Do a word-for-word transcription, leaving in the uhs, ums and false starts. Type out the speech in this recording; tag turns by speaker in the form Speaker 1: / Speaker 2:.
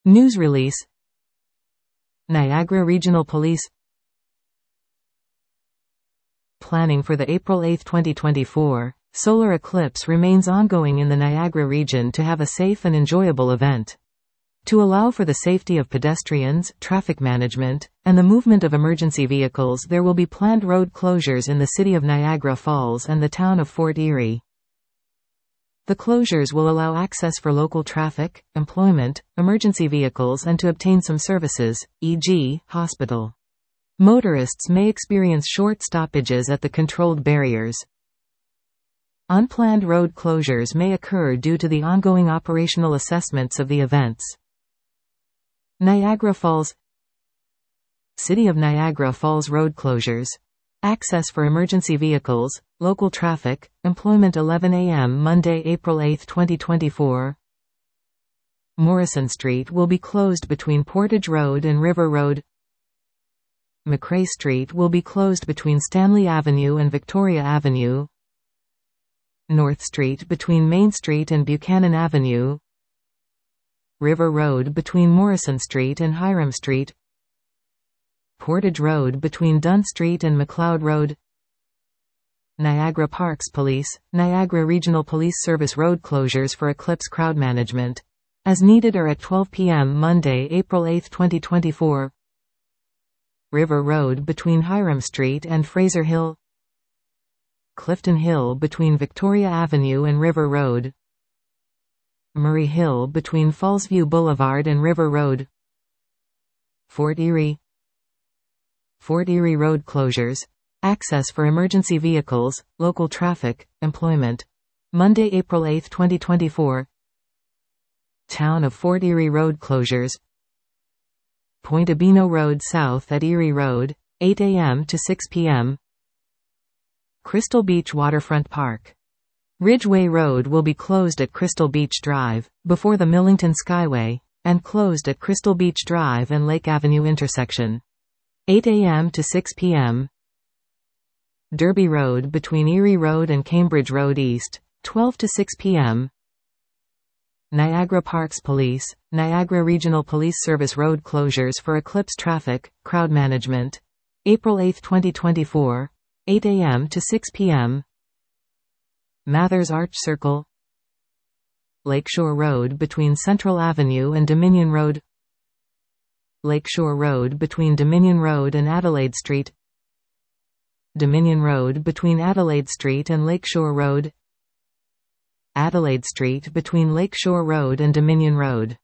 Speaker 1: News release. Niagara Regional Police. Planning for the April eighth twenty twenty-four solar eclipse remains ongoing in the Niagara region to have a safe and enjoyable event. To allow for the safety of pedestrians, traffic management, and the movement of emergency vehicles, there will be planned road closures in the city of Niagara Falls and the town of Fort Erie. The closures will allow access for local traffic, employment, emergency vehicles, and to obtain some services, for example, hospital. Motorists may experience short stoppages at the controlled barriers. Unplanned road closures may occur due to the ongoing operational assessments of the events. Niagara Falls. City of Niagara Falls road closures. Access for emergency vehicles, local traffic, employment eleven a m Monday, April eighth twenty twenty-four. Morrison Street will be closed between Portage Road and River Road. McRae Street will be closed between Stanley Avenue and Victoria Avenue. North Street between Main Street and Buchanan Avenue. River Road between Morrison Street and Hiram Street. Portage Road between Dunn Street and McLeod Road. Niagara Parks Police, Niagara Regional Police Service road closures for eclipse crowd management. As needed are at twelve p m Monday, April eighth twenty twenty-four. River Road between Hiram Street and Fraser Hill. Clifton Hill between Victoria Avenue and River Road. Murray Hill between Fallsview Boulevard and River Road. Fort Erie. Fort Erie road closures. Access for emergency vehicles, local traffic, employment. Monday, April eighth twenty twenty-four. Town of Fort Erie road closures. Point Abino Road south at Erie Road, eight a m to six p m Crystal Beach Waterfront Park. Ridgeway Road will be closed at Crystal Beach Drive, before the Millington Skyway, and closed at Crystal Beach Drive and Lake Avenue intersection. eight a m to six p m Derby Road between Erie Road and Cambridge Road East, twelve to six p m Niagara Parks Police, Niagara Regional Police Service road closures for eclipse traffic, crowd management. April eighth twenty twenty-four, eight a m to six p m Mathers Arch Circle. Lakeshore Road between Central Avenue and Dominion Road. Lakeshore Road between Dominion Road and Adelaide Street. Dominion Road between Adelaide Street and Lakeshore Road. Adelaide Street between Lakeshore Road and Dominion Road.